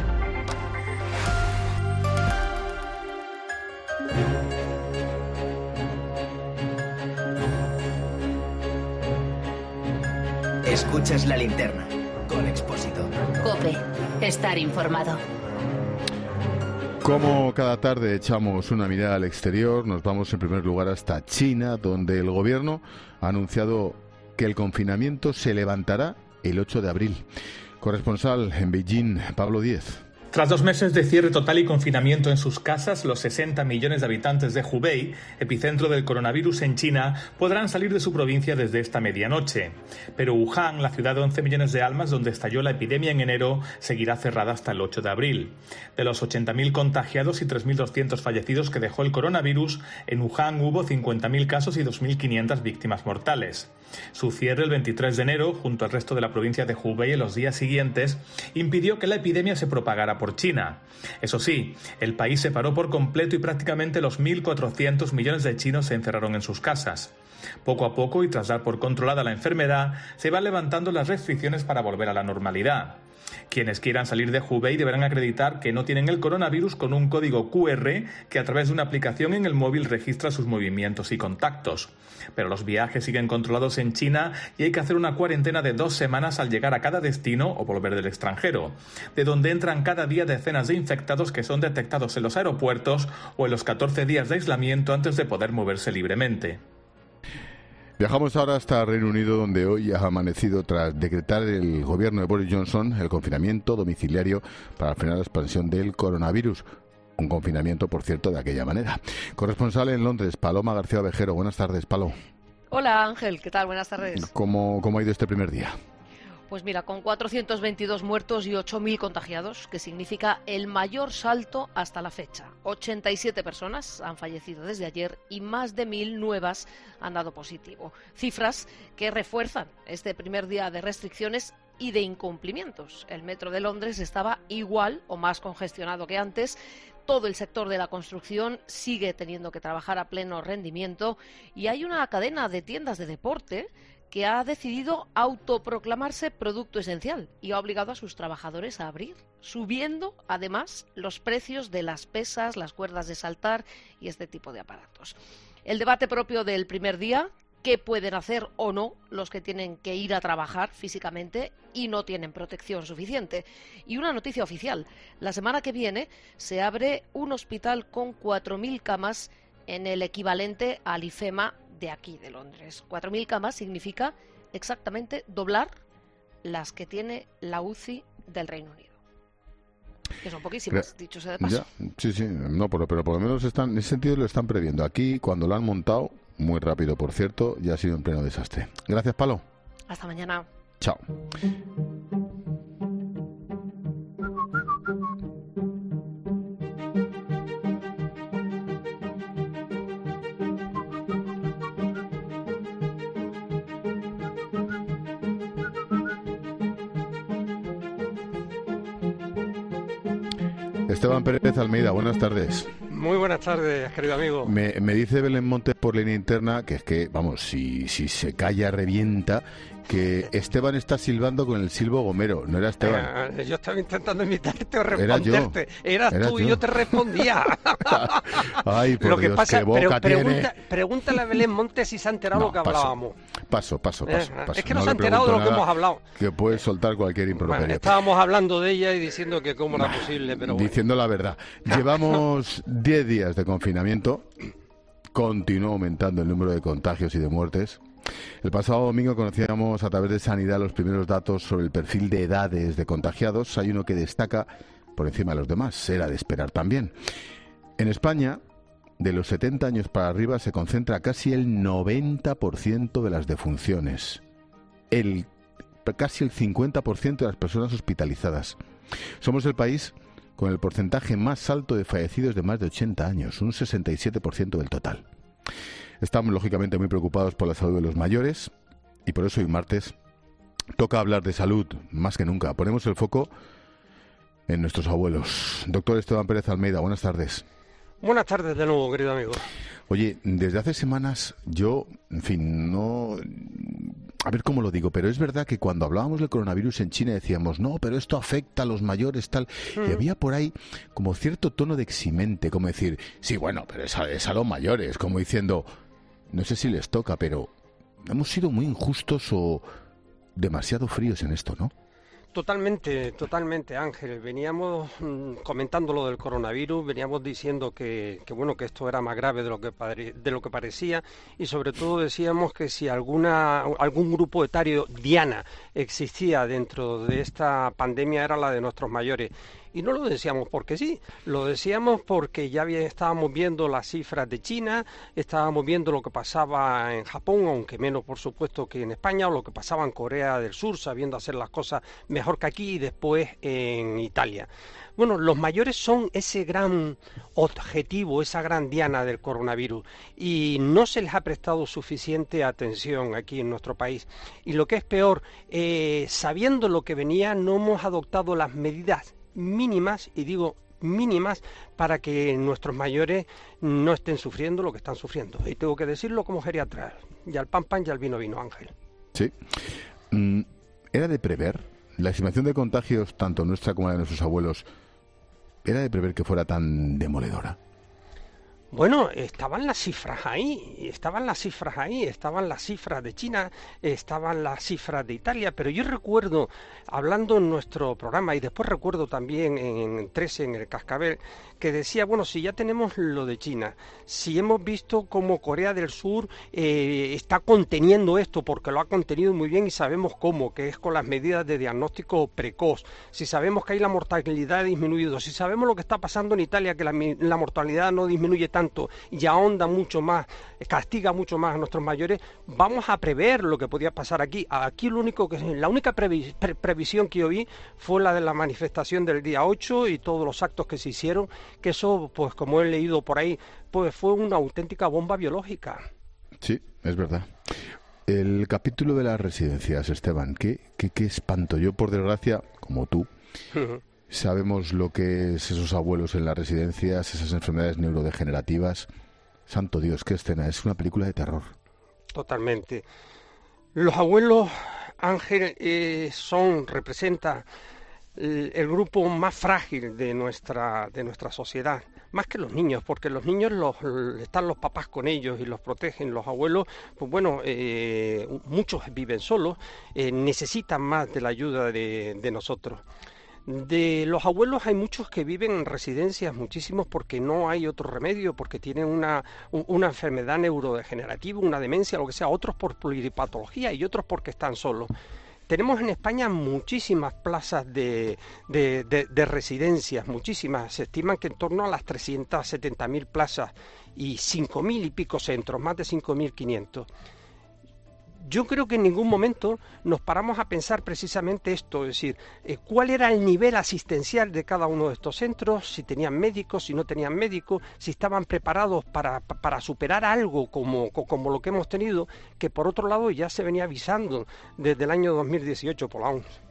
Escuchas la linterna con Expósito. COPE. Estar informado. Como cada tarde echamos una mirada al exterior, nos vamos en primer lugar hasta China, donde el gobierno ha anunciado que el confinamiento se levantará el ocho de abril. Corresponsal en Beijing, Pablo Díez. Tras dos meses de cierre total y confinamiento en sus casas, los sesenta millones de habitantes de Hubei, epicentro del coronavirus en China, podrán salir de su provincia desde esta medianoche. Pero Wuhan, la ciudad de once millones de almas donde estalló la epidemia en enero, seguirá cerrada hasta el ocho de abril. De los ochenta mil contagiados y tres mil doscientos fallecidos que dejó el coronavirus, en Wuhan hubo cincuenta mil casos y dos mil quinientas víctimas mortales. Su cierre el veintitrés de enero, junto al resto de la provincia de Hubei en los días siguientes, impidió que la epidemia se propagara por China. Eso sí, el país se paró por completo y prácticamente los mil cuatrocientos millones de chinos se encerraron en sus casas. Poco a poco, y tras dar por controlada la enfermedad, se van levantando las restricciones para volver a la normalidad. Quienes quieran salir de Hubei deberán acreditar que no tienen el coronavirus con un código cu erre que a través de una aplicación en el móvil registra sus movimientos y contactos. Pero los viajes siguen controlados en China y hay que hacer una cuarentena de dos semanas al llegar a cada destino o volver del extranjero, de donde entran cada día decenas de infectados que son detectados en los aeropuertos o en los catorce días de aislamiento antes de poder moverse libremente. Viajamos ahora hasta Reino Unido, donde hoy ha amanecido tras decretar el gobierno de Boris Johnson el confinamiento domiciliario para frenar la expansión del coronavirus. Un confinamiento, por cierto, de aquella manera. Corresponsal en Londres, Paloma García Ovejero. Buenas tardes, Palo. Hola, Ángel. ¿Qué tal? Buenas tardes. ¿Cómo, cómo ha ido este primer día? Pues mira, con cuatrocientos veintidós muertos y ocho mil contagiados, que significa el mayor salto hasta la fecha. ochenta y siete personas han fallecido desde ayer y más de mil nuevas han dado positivo. Cifras que refuerzan este primer día de restricciones y de incumplimientos. El metro de Londres estaba igual o más congestionado que antes. Todo el sector de la construcción sigue teniendo que trabajar a pleno rendimiento y hay una cadena de tiendas de deporte que ha decidido autoproclamarse producto esencial y ha obligado a sus trabajadores a abrir, subiendo además los precios de las pesas, las cuerdas de saltar y este tipo de aparatos. El debate propio del primer día: ¿qué pueden hacer o no los que tienen que ir a trabajar físicamente y no tienen protección suficiente? Y una noticia oficial: la semana que viene se abre un hospital con cuatro mil camas en el equivalente al IFEMA de aquí, de Londres. cuatro mil camas significa exactamente doblar las que tiene la U C I del Reino Unido. Que son poquísimas, dicho sea de paso. Ya, sí, sí, no, pero, pero por lo menos están, en ese sentido lo están previendo. Aquí, cuando lo han montado, muy rápido, por cierto, ya ha sido en pleno desastre. Gracias, Palo. Hasta mañana. Chao. Esteban Pérez Almeida, buenas tardes. Muy buenas tardes, querido amigo. Me, me dice Belén Montes por línea interna que es que, vamos, si, si se calla, revienta, que Esteban está silbando con el silbo gomero. ¿No era Esteban? Eh, yo estaba intentando imitarte o responderte. Era Eras Era tú yo. y yo te respondía. Ay, por lo que Dios, pasa, qué boca pero pregunta, tiene. Pregúntale a Belén Montes si se ha enterado No, lo que paso, hablábamos. Paso, paso, paso, Eh, paso. es que no, no se ha enterado de lo que hemos hablado. Que puede soltar cualquier improperio. Bueno, estábamos hablando de ella y diciendo que cómo era posible, pero bueno. Diciendo la verdad. Llevamos diez días de confinamiento. Continúa aumentando el número de contagios y de muertes. El pasado domingo conocíamos a través de Sanidad los primeros datos sobre el perfil de edades de contagiados. Hay uno que destaca por encima de los demás, era de esperar también. En España, de los setenta años para arriba se concentra casi el noventa por ciento de las defunciones, el, casi el cincuenta por ciento de las personas hospitalizadas. Somos el país con el porcentaje más alto de fallecidos de más de ochenta años, un sesenta y siete por ciento del total. Estamos lógicamente muy preocupados por la salud de los mayores y por eso hoy martes toca hablar de salud más que nunca. Ponemos el foco en nuestros abuelos. Doctor Esteban Pérez Almeida, buenas tardes. Buenas tardes de nuevo, querido amigo. Oye, desde hace semanas yo, en fin, no... A ver cómo lo digo, pero es verdad que cuando hablábamos del coronavirus en China decíamos, no, pero esto afecta a los mayores, tal, mm. y había por ahí como cierto tono de eximente, como decir, sí, bueno, pero es a, es a los mayores, como diciendo, no sé si les toca, pero hemos sido muy injustos o demasiado fríos en esto, ¿no? Totalmente, totalmente, Ángel. Veníamos mmm, comentando lo del coronavirus, veníamos diciendo que, que bueno que esto era más grave de lo que pare, de lo que parecía, y sobre todo decíamos que si alguna algún grupo etario diana existía dentro de esta pandemia era la de nuestros mayores. Y no lo decíamos porque sí, lo decíamos porque ya bien estábamos viendo las cifras de China, estábamos viendo lo que pasaba en Japón, aunque menos por supuesto que en España, o lo que pasaba en Corea del Sur, sabiendo hacer las cosas mejor que aquí, y después en Italia. Bueno, los mayores son ese gran objetivo, esa gran diana del coronavirus, y no se les ha prestado suficiente atención aquí en nuestro país. Y lo que es peor, eh, sabiendo lo que venía, no hemos adoptado las medidas mínimas, y digo mínimas, para que nuestros mayores no estén sufriendo lo que están sufriendo. Y tengo que decirlo como geriatra, ya el pan pan, ya el vino vino, Ángel. Sí. Mm, ¿era de prever? La estimación de contagios, tanto nuestra como la de nuestros abuelos, ¿era de prever que fuera tan demoledora? Bueno, estaban las cifras ahí, estaban las cifras ahí, estaban las cifras de China, estaban las cifras de Italia, pero yo recuerdo, hablando en nuestro programa, y después recuerdo también en trece, en el Cascabel, que decía, bueno, si ya tenemos lo de China, si hemos visto cómo Corea del Sur eh, está conteniendo esto, porque lo ha contenido muy bien y sabemos cómo, que es con las medidas de diagnóstico precoz, si sabemos que ahí la mortalidad ha disminuido, si sabemos lo que está pasando en Italia, que la, la mortalidad no disminuye tanto, tanto y ahonda mucho más, castiga mucho más a nuestros mayores, vamos a prever lo que podía pasar aquí. Aquí lo único que la única previ, pre, previsión que yo vi fue la de la manifestación del día ocho y todos los actos que se hicieron, que eso, pues como he leído por ahí, pues fue una auténtica bomba biológica. Sí, es verdad. El capítulo de las residencias, Esteban, qué, qué, qué espanto. Yo, por desgracia, como tú, uh-huh. sabemos lo que es esos abuelos en las residencias, esas enfermedades neurodegenerativas. Santo Dios, qué escena, es una película de terror. Totalmente. Los abuelos, Ángel, eh, son, representa el, el grupo más frágil de nuestra, de nuestra sociedad, más que los niños, porque los niños los, están los papás con ellos y los protegen. Los abuelos, pues bueno, eh, muchos viven solos, eh, necesitan más de la ayuda de, de nosotros. De los abuelos hay muchos que viven en residencias, muchísimos porque no hay otro remedio, porque tienen una, una enfermedad neurodegenerativa, una demencia, lo que sea, otros por pluripatología y otros porque están solos. Tenemos en España muchísimas plazas de, de, de, de residencias, muchísimas. Se estiman que en torno a las trescientas setenta mil plazas y cinco mil y pico centros, más de cinco mil quinientos. Yo creo que en ningún momento nos paramos a pensar precisamente esto, es decir, eh, cuál era el nivel asistencial de cada uno de estos centros, si tenían médicos, si no tenían médicos, si estaban preparados para, para superar algo como, como lo que hemos tenido, que por otro lado ya se venía avisando desde el año dos mil dieciocho por la O M S.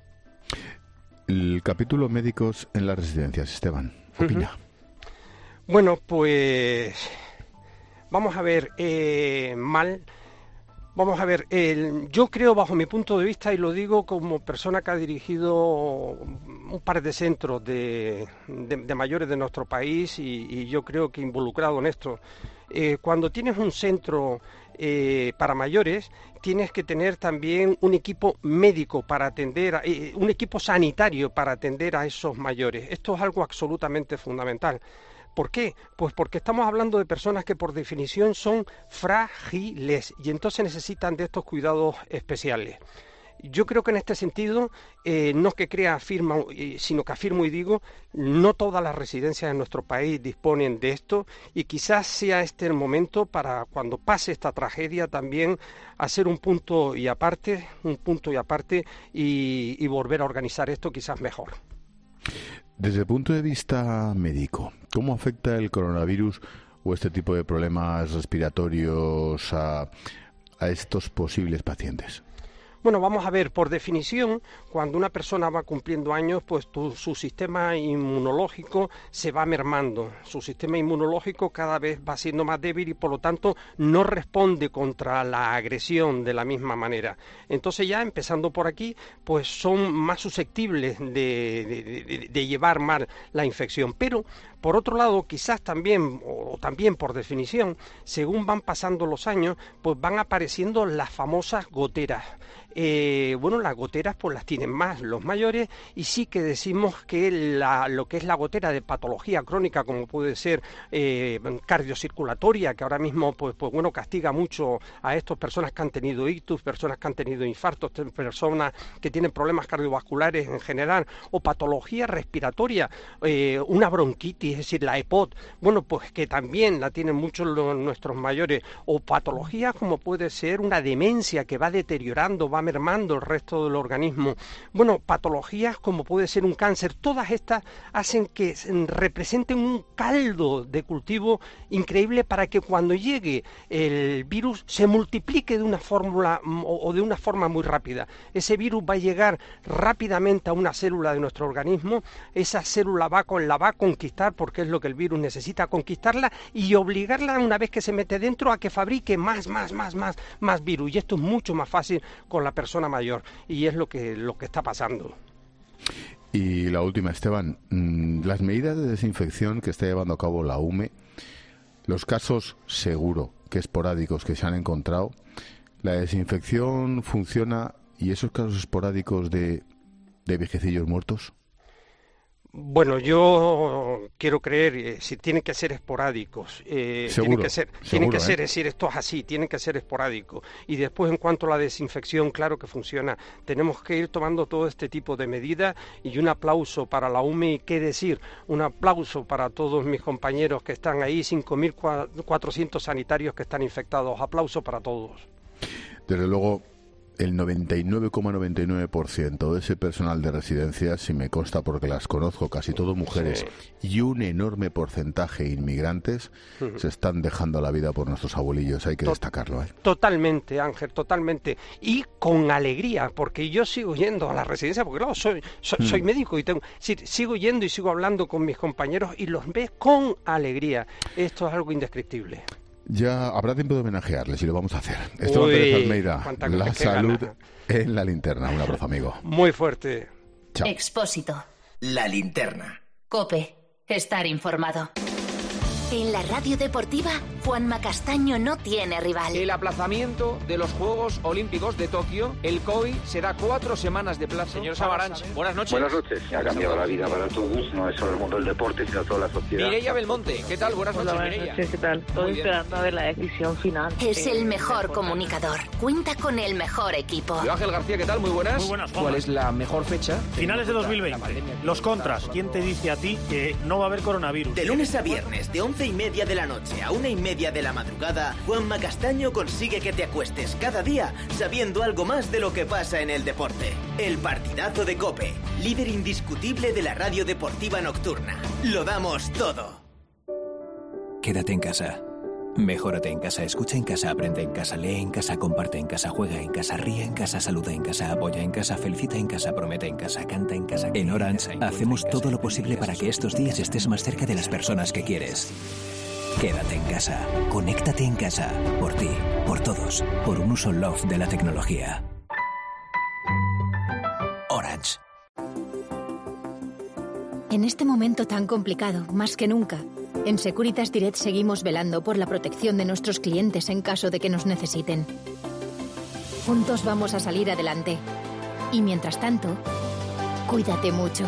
El capítulo médicos en las residencias, Esteban, opina. Uh-huh. Bueno, pues vamos a ver, eh, mal... Vamos a ver, el, yo creo, bajo mi punto de vista, y lo digo como persona que ha dirigido un par de centros de, de, de mayores de nuestro país y, y yo creo que involucrado en esto, eh, cuando tienes un centro eh, para mayores, tienes que tener también un equipo médico para atender, a, eh, un equipo sanitario para atender a esos mayores. Esto es algo absolutamente fundamental. ¿Por qué? Pues porque estamos hablando de personas que por definición son frágiles y entonces necesitan de estos cuidados especiales. Yo creo que en este sentido, eh, no que crea afirma, eh, sino que afirmo y digo, no todas las residencias en nuestro país disponen de esto y quizás sea este el momento para cuando pase esta tragedia también hacer un punto y aparte, un punto y aparte y, y volver a organizar esto quizás mejor. Desde el punto de vista médico, ¿cómo afecta el coronavirus o este tipo de problemas respiratorios a, a estos posibles pacientes? Bueno, vamos a ver, por definición, cuando una persona va cumpliendo años, pues tu, su sistema inmunológico se va mermando. Su sistema inmunológico cada vez va siendo más débil y, por lo tanto, no responde contra la agresión de la misma manera. Entonces ya, empezando por aquí, pues son más susceptibles de, de, de, de llevar mal la infección. Pero Por otro lado, quizás también, o también por definición, según van pasando los años, pues van apareciendo las famosas goteras. Eh, bueno, las goteras pues las tienen más los mayores, y sí que decimos que la, lo que es la gotera de patología crónica, como puede ser eh, cardiocirculatoria, que ahora mismo pues, pues bueno castiga mucho a estas personas que han tenido ictus, personas que han tenido infartos, personas que tienen problemas cardiovasculares en general, o patología respiratoria, eh, una bronquitis, es decir, la EPOT, bueno, pues que también la tienen muchos los, nuestros mayores, o patologías como puede ser una demencia que va deteriorando, va mermando el resto del organismo. Bueno, patologías como puede ser un cáncer, todas estas hacen que representen un caldo de cultivo increíble para que cuando llegue el virus se multiplique de una fórmula o, o de una forma muy rápida. Ese virus va a llegar rápidamente a una célula de nuestro organismo, esa célula va con la va a conquistar, porque es lo que el virus necesita, conquistarla y obligarla una vez que se mete dentro a que fabrique más, más, más, más, más virus, y esto es mucho más fácil con la persona mayor, y es lo que, lo que está pasando. Y la última, Esteban, las medidas de desinfección que está llevando a cabo la U M E, los casos seguro que esporádicos que se han encontrado, la desinfección funciona, y esos casos esporádicos de, de viejecillos muertos. Bueno, yo quiero creer, eh, si tienen que ser esporádicos, eh, seguro, tienen que ser, seguro, tienen que ¿eh? ser, es decir, esto es así, tienen que ser esporádicos. Y después, en cuanto a la desinfección, claro que funciona. Tenemos que ir tomando todo este tipo de medidas, y un aplauso para la U M E, y qué decir, un aplauso para todos mis compañeros que están ahí, cinco mil cuatrocientos sanitarios que están infectados, aplauso para todos. Desde luego, el noventa y nueve coma noventa y nueve por ciento de ese personal de residencias, si me consta porque las conozco, casi todo mujeres, sí, y un enorme porcentaje inmigrantes, uh-huh, se están dejando la vida por nuestros abuelillos, hay que Tot- destacarlo. ¿eh? Totalmente, Ángel, totalmente. Y con alegría, porque yo sigo yendo a la residencia, porque claro, soy, soy, mm. soy médico y tengo, sí, sigo yendo y sigo hablando con mis compañeros y los ves con alegría. Esto es algo indescriptible. Ya habrá tiempo de homenajearles y lo vamos a hacer. Esteban Pérez Almeida, la salud gana. En la linterna. Un abrazo, amigo. Muy fuerte. Chao. Expósito. La linterna. COPE. Estar informado. En la radio deportiva, Juanma Castaño no tiene rival. El aplazamiento de los Juegos Olímpicos de Tokio, el C O I, será cuatro semanas de plazo. Señor Samaranch, buenas noches. Buenas noches. Ha cambiado la vida para todos, no es solo el mundo del deporte, sino toda la sociedad. Mireia Belmonte, ¿qué tal? Buenas noches, Hola, buenas Mireia. noches, ¿qué tal? Estoy esperando a ver la decisión final. Es eh, el mejor comunicador. Cuenta con el mejor equipo. Yo, Ángel García, ¿qué tal? Muy buenas. Muy buenas, Juanma. ¿Cuál es la mejor fecha? Finales de dos mil veinte. Los contras. ¿Quién te dice a ti que no va a haber coronavirus? De lunes a viernes, de once y media de la noche a una y media de la madrugada, Juanma Castaño consigue que te acuestes cada día sabiendo algo más de lo que pasa en el deporte. El partidazo de COPE, líder indiscutible de la radio deportiva nocturna. Lo damos todo. Quédate en casa. Mejórate en casa, escucha en casa, aprende en casa, lee en casa, comparte en casa, juega en casa, ríe en casa, saluda en casa, apoya en casa, felicita en casa, promete en casa, canta en casa. En Orange hacemos todo lo posible para que estos días estés más cerca de las personas que quieres. Quédate en casa, conéctate en casa, por ti, por todos, por un uso love de la tecnología. Orange. En este momento tan complicado, más que nunca, en Securitas Direct seguimos velando por la protección de nuestros clientes en caso de que nos necesiten. Juntos vamos a salir adelante. Y mientras tanto, cuídate mucho.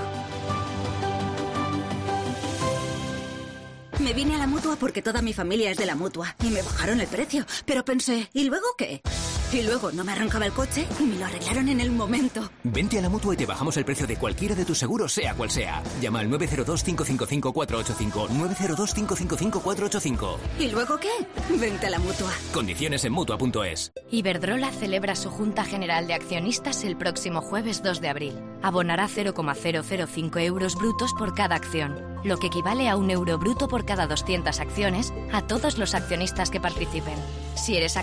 Me vine a la Mutua porque toda mi familia es de la Mutua y me bajaron el precio. Pero pensé, ¿y luego qué? Y luego no me arrancaba el coche y me lo arreglaron en el momento. Vente a la Mutua y te bajamos el precio de cualquiera de tus seguros, sea cual sea. Llama al nueve cero dos, cinco cinco cinco, cuatro ocho cinco, nueve cero dos, cinco cinco cinco, cuatro ocho cinco. ¿Y luego qué? Vente a la Mutua. Condiciones en Mutua punto es. Iberdrola celebra su Junta General de Accionistas el próximo jueves dos de abril. Abonará cero coma cero cero cinco euros brutos por cada acción, lo que equivale a un euro bruto por cada doscientas acciones a todos los accionistas que participen. Si eres